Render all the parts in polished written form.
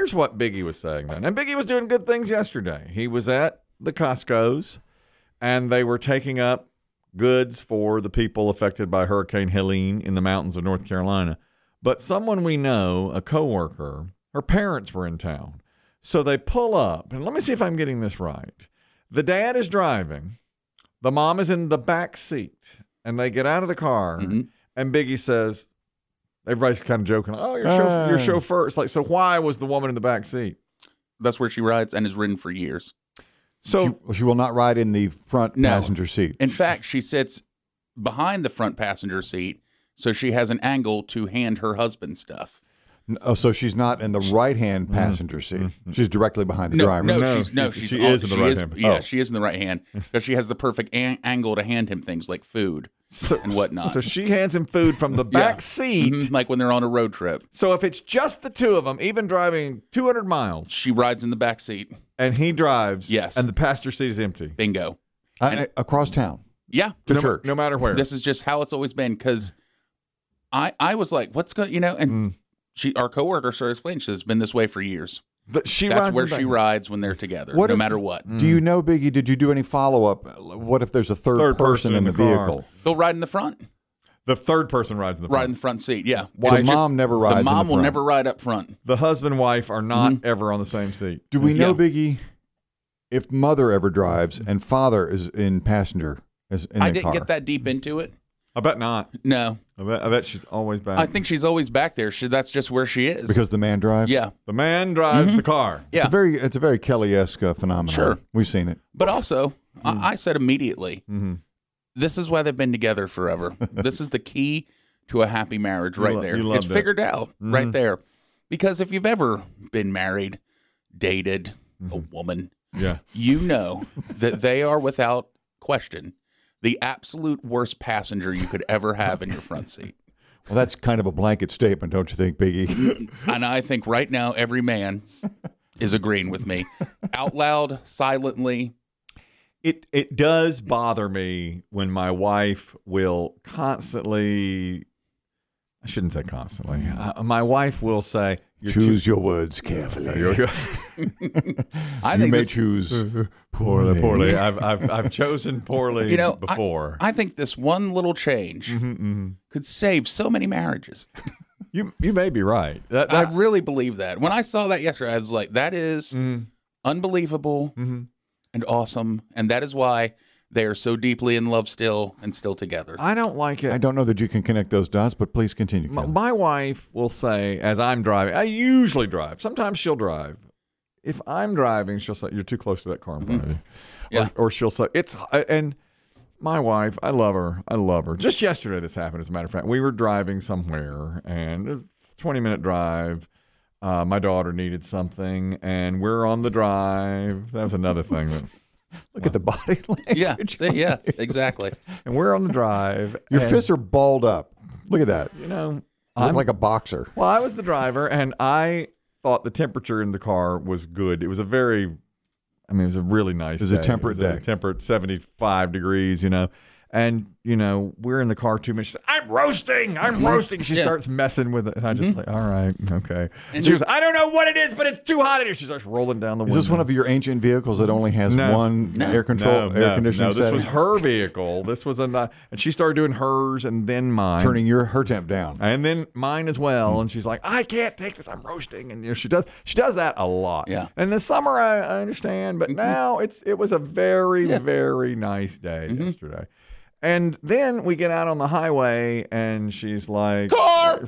Here's what Biggie was saying then. And Biggie was doing good things yesterday. He was at the Costco's, and they were taking up goods for the people affected by Hurricane Helene in the mountains of North Carolina. But someone we know, a coworker, her parents were in town. So they pull up, and let me see if I'm getting this right. The dad is driving. The mom is in the back seat, and they get out of the car, and Biggie says, everybody's kind of joking, oh, your chauffeur. It's like, so why was the woman in the back seat? That's where she rides and has ridden for years. So she will not ride in the front passenger seat. In fact, she sits behind the front passenger seat, so she has an angle to hand her husband stuff. Oh, so she's not in the right-hand passenger seat. She's directly behind the driver. She is in the right hand. Yeah, she is in the right hand because she has the perfect angle to hand him things like food and whatnot. So she hands him food from the back seat. Like when they're on a road trip. So if it's just the two of them, even driving 200 miles. She rides in the back seat. And he drives. Yes. And the passenger seat is empty. Bingo. Across town. Yeah. To church. No matter where. This is just how it's always been because I was like, what's going, and our coworker started explaining, she says, it's been this way for years. But That's where she rides when they're together, no matter what. Do you know, Biggie, did you do any follow-up? What if there's a third person in the vehicle? They'll ride in the front. The third person rides in the front. Right in the front seat, yeah. So mom never rides in the front. The mom will never ride up front. The husband and wife are not ever on the same seat. Do we know, Biggie, if mother ever drives and father is in passenger in the car? I didn't get that deep into it. I bet not. No. I bet she's always back. I think she's always back there. That's just where she is. Because the man drives? Yeah. The man drives the car. Yeah. It's a very Kelly-esque phenomenon. Sure. We've seen it. But also, I said immediately, this is why they've been together forever. This is the key to a happy marriage there. It's figured out right there. Because if you've ever been married, dated a woman, you know that they are without question the absolute worst passenger you could ever have in your front seat. Well, that's kind of a blanket statement, don't you think, Biggie? And I think right now every man is agreeing with me. Out loud, silently. It does bother me when my wife will constantly, I shouldn't say constantly, my wife will say, choose your words carefully. I think you may choose poorly. I've chosen poorly before. I think this one little change could save so many marriages. You may be right. I really believe that. When I saw that yesterday, I was like, that is unbelievable and awesome. And that is why they are so deeply in love still and still together. I don't like it. I don't know that you can connect those dots, but please continue. My wife will say, as I'm driving, I usually drive. Sometimes she'll drive. If I'm driving, she'll say, you're too close to that car in front of you. Yeah. Or she'll say, and my wife, I love her. Just yesterday this happened, as a matter of fact. We were driving somewhere, and a 20-minute drive. My daughter needed something, and we're on the drive. That was another thing that... Look at the body language. Yeah, exactly. And we're on the drive. Your fists are balled up. Look at that. You know, you look like a boxer. Well, I was the driver, and I thought the temperature in the car was good. It was a really nice day. It was a temperate day. Temperate, 75 degrees, And, we're in the car 2 minutes. She said, I'm roasting. She starts messing with it. And I just like, all right, okay. And she goes, I don't know what it is, but it's too hot in here. She starts rolling down the window. Is this one of your ancient vehicles that only has one air conditioning No, this setting? was her vehicle. This was and she started doing hers and then mine. Turning her temp down. And then mine as well. And she's like, I can't take this. I'm roasting. And she does that a lot. Yeah. And in the summer, I understand. But now it was a very, very nice day yesterday. And then we get out on the highway, and she's like... Car!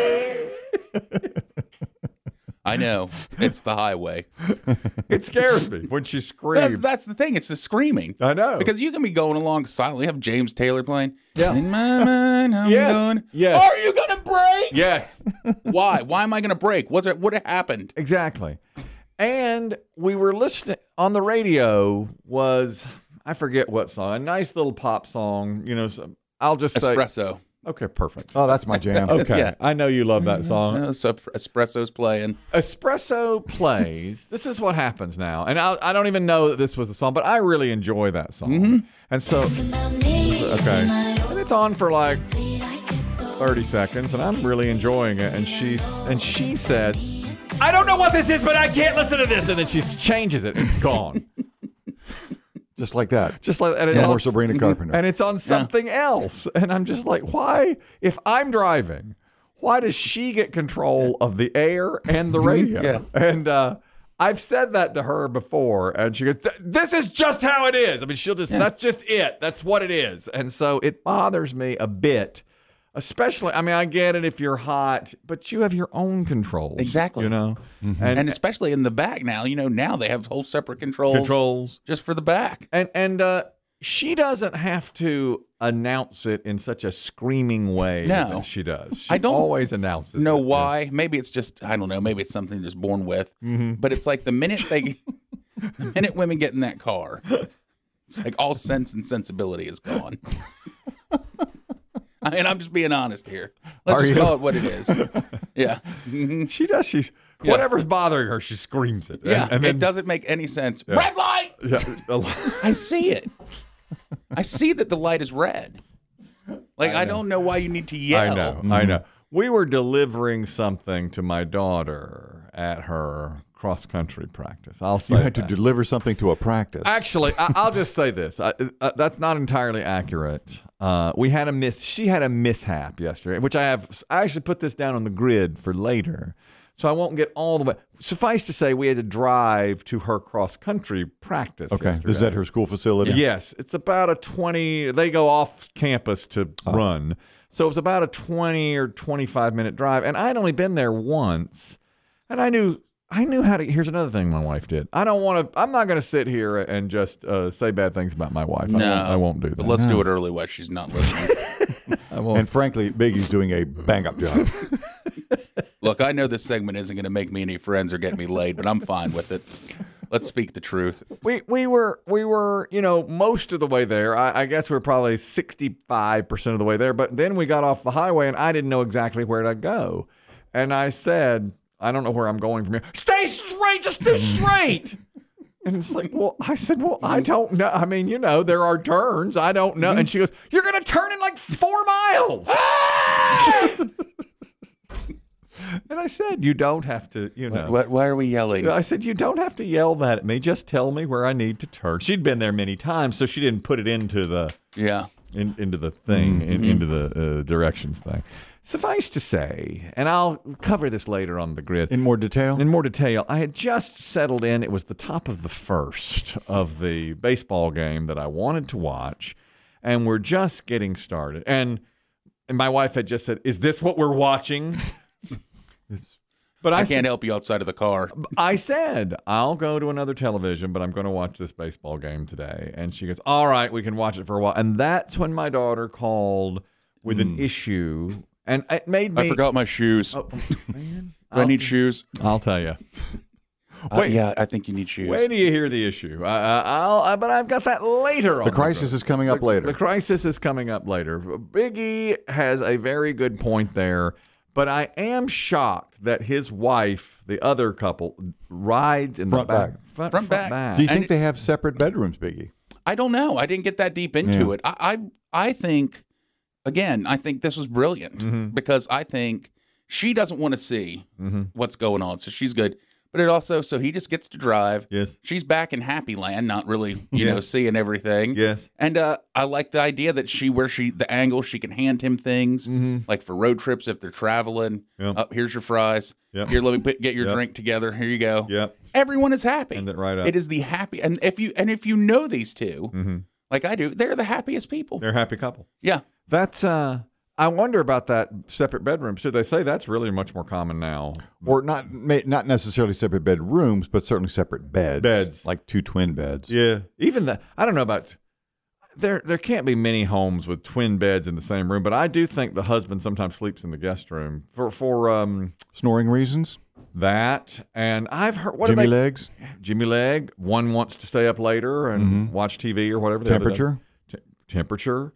I know. It's the highway. It scares me when she screams. That's the thing. It's the screaming. I know. Because you can be going along silently. You have James Taylor playing. Yeah. In my mind, I'm going... Yes. Are you going to break? Yes. Why? Why am I going to break? What happened? Exactly. And we were listening on the radio was... I forget what song. A nice little pop song. I'll just say... Espresso. Okay, perfect. Oh, that's my jam. Okay. Yeah. I know you love that song. So Espresso's playing. Espresso plays. This is what happens now. And I don't even know that this was the song, but I really enjoy that song. And so... Okay. And it's on for like 30 seconds, and I'm really enjoying it. And she says... I don't know what this is, but I can't listen to this. And then she changes it. It's gone. Just like that. Just like and it's on Sabrina Carpenter. And it's on something else. And I'm just like, why? If I'm driving, why does she get control of the air and the radio? Yeah. And I've said that to her before, and she goes, this is just how it is. I mean, she'll just, that's just it. That's what it is. And so it bothers me a bit, especially, I mean, I get it if you're hot, but you have your own controls. Exactly. You know? Mm-hmm. And especially in the back now, now they have whole separate controls just for the back. And she doesn't have to announce it in such a screaming way that she does. She always announces it. Know why? Maybe it's just, I don't know, maybe it's something just born with. But it's like the minute women get in that car, it's like all sense and sensibility is gone. I mean, I'm just being honest here. Let's just call it what it is. Yeah. She does. Whatever's bothering her, she screams it. Yeah. And then, it doesn't make any sense. Yeah. Red light! Yeah. I see it. I see that the light is red. Like, I don't know why you need to yell. I know. We were delivering something to my daughter at her cross-country practice. I'll say you had to deliver something to a practice. Actually, I'll just say this. That's not entirely accurate. She had a mishap yesterday, which I actually put this down on the grid for later. So I won't get all the way. Suffice to say, we had to drive to her cross-country practice. Okay. Yesterday. Is that her school facility? Yes. It's about a 20. They go off campus to run. So it was about a 20 or 25-minute drive. And I'd only been there once. And I knew how to. Here's another thing my wife did. I'm not going to sit here and just say bad things about my wife. No, I won't do that. But let's do it early while she's not listening. I won't. And frankly, Biggie's doing a bang-up job. Look, I know this segment isn't going to make me any friends or get me laid, but I'm fine with it. Let's speak the truth. We were most of the way there. I guess we were probably 65% of the way there. But then we got off the highway, and I didn't know exactly where to go. And I said, I don't know where I'm going from here. Stay straight. Just stay straight. And it's like, I don't know. I mean, there are turns. I don't know. And she goes, you're going to turn in like 4 miles. And I said, you don't have to, Why are we yelling? I said, you don't have to yell that at me. Just tell me where I need to turn. She'd been there many times, so she didn't put it into the into the thing, into the directions thing. Suffice to say, and I'll cover this later on the grid. In more detail, I had just settled in. It was the top of the first of the baseball game that I wanted to watch, and we're just getting started. And my wife had just said, is this what we're watching? But I can't help you outside of the car. I said, I'll go to another television, but I'm going to watch this baseball game today. And she goes, all right, we can watch it for a while. And that's when my daughter called with an issue. And it made me... I forgot my shoes. Oh, man. Do I need shoes? I'll tell you. Yeah, I think you need shoes. Wait till you hear the issue. But I've got that later on. The crisis is coming up later. The crisis is coming up later. Biggie has a very good point there. But I am shocked that his wife, the other couple, rides in front the back. Back. Front back. Do you think they have separate bedrooms, Biggie? I don't know. I didn't get that deep into it. I think, again, this was brilliant because I think she doesn't want to see what's going on. So she's good. But it also, so he just gets to drive. Yes. She's back in Happy Land, not really, seeing everything. Yes. And I like the idea that the angle, she can hand him things, like for road trips if they're traveling. Yep. Here's your fries. Yep. Here, let me get your drink together. Here you go. Yep. Everyone is happy. And right up. It is the happy. And if you know these two, like I do, they're the happiest people. They're a happy couple. Yeah. That's I wonder about that separate bedrooms. Should they say that's really much more common now? Or not necessarily separate bedrooms, but certainly separate beds. Beds. Like 2 twin beds. Yeah. Even that, I don't know about, there can't be many homes with twin beds in the same room, but I do think the husband sometimes sleeps in the guest room for snoring reasons. That, and I've heard Jimmy Legs. Jimmy Leg. One wants to stay up later and watch TV or whatever. Temperature. Temperature.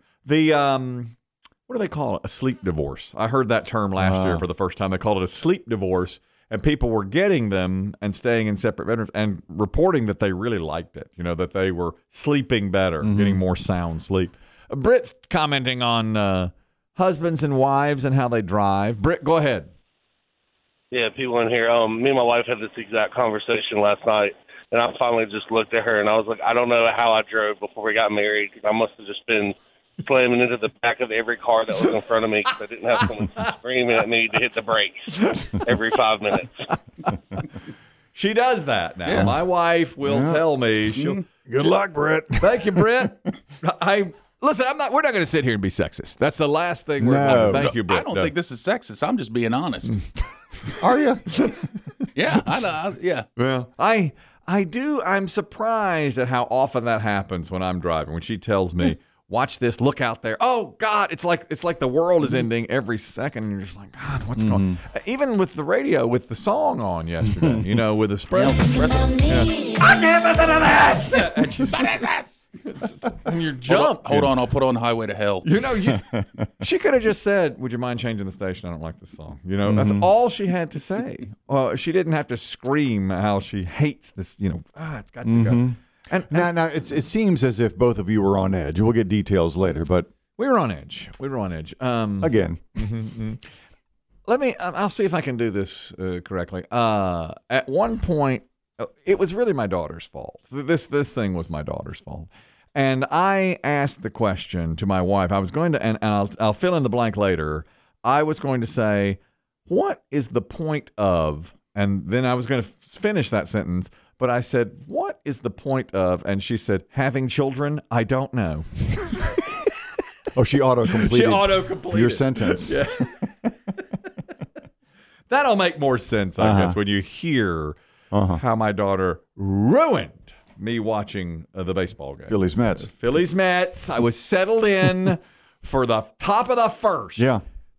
What do they call it? A sleep divorce. I heard that term last year for the first time. They called it a sleep divorce, and people were getting them and staying in separate bedrooms and reporting that they really liked it. That they were sleeping better, getting more sound sleep. Britt's commenting on husbands and wives and how they drive. Britt, go ahead. Yeah, people in here. Me and my wife had this exact conversation last night, and I finally just looked at her, and I was like, I don't know how I drove before we got married. I must have just been slamming into the back of every car that was in front of me because I didn't have someone screaming at me to hit the brakes every 5 minutes. She does that now. Yeah. My wife will tell me. Good luck, Brett. Thank you, Brett. Listen, we're not going to sit here and be sexist. That's the last thing we're going to do. Thank you, Brett. I don't think this is sexist. I'm just being honest. Are you? Yeah, I know. Yeah. Well, I do. I'm surprised at how often that happens when I'm driving. When she tells me, "Watch this, look out there." Oh God, it's like the world is ending every second, and you're just like, God, what's going on? Even with the radio, with the song on yesterday, with Espresso. I can't listen to this. What is this? And you jump. Hold on, I'll put on Highway to Hell. She could have just said, "Would you mind changing the station? I don't like this song." That's all she had to say. She didn't have to scream how she hates this. It's got to go. And now it seems as if both of you were on edge. We'll get details later, but we were on edge. Again. I'll see if I can do this correctly. At one point, it was really my daughter's fault. This thing was my daughter's fault. And I asked the question to my wife. I was going to, and I'll fill in the blank later. I was going to say, what is the point of, and then I was going to finish that sentence, but I said, what is the point of, and she said, having children? I don't know. Oh, she auto-completed your sentence. Yeah. That'll make more sense, I guess, when you hear how my daughter ruined me watching the baseball game. Phillies-Mets. I was settled in for the top of the first. Yeah.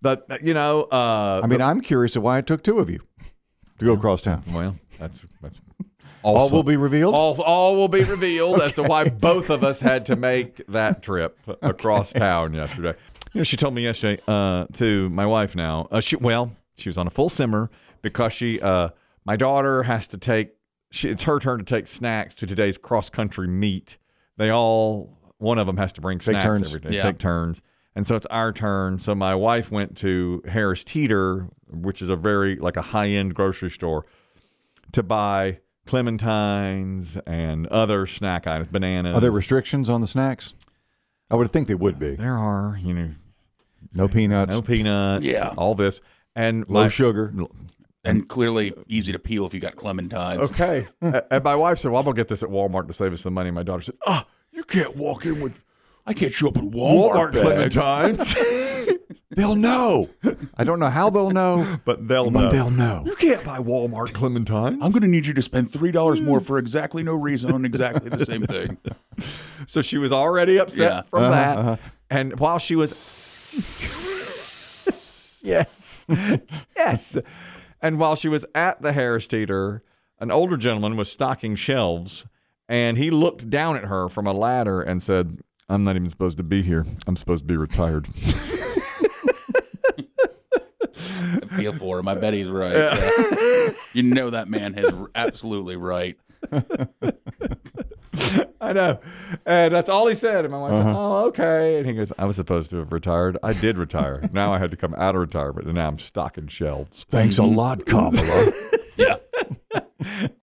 I'm curious of why it took two of you to go across town. Well, that's all will be revealed? All will be revealed as to why both of us had to make that trip across town yesterday. She told me yesterday, to my wife now, she was on a full simmer because my daughter has to take, it's her turn to take snacks to today's cross-country meet. One of them has to bring snacks every day, take turns. And so it's our turn. So my wife went to Harris Teeter, which is a high-end grocery store, to buy clementines and other snack items, bananas. Are there restrictions on the snacks? I would think they would be. There are, no peanuts. No peanuts. Yeah. All this. And low sugar. And clearly easy to peel if you got clementines. Okay. And my wife said, well, I'm going to get this at Walmart to save us some money. My daughter said, you can't walk in with... I can't show up at Walmart clementines. They'll know. I don't know how they'll know, but they'll know. They'll know. You can't buy Walmart clementines. I'm going to need you to spend $3 more for exactly no reason on exactly the same thing. So she was already upset from that. And while she was... Yes. And while she was at the Harris Teeter, an older gentleman was stocking shelves, and he looked down at her from a ladder and said, I'm not even supposed to be here. I'm supposed to be retired. I feel for him. I bet he's right. Yeah. You know that man is absolutely right. I know. And that's all he said. And my wife said, oh, okay. And he goes, I was supposed to have retired. I did retire. Now I had to come out of retirement, and now I'm stocking shelves. Thanks a lot, Kamala. Yeah.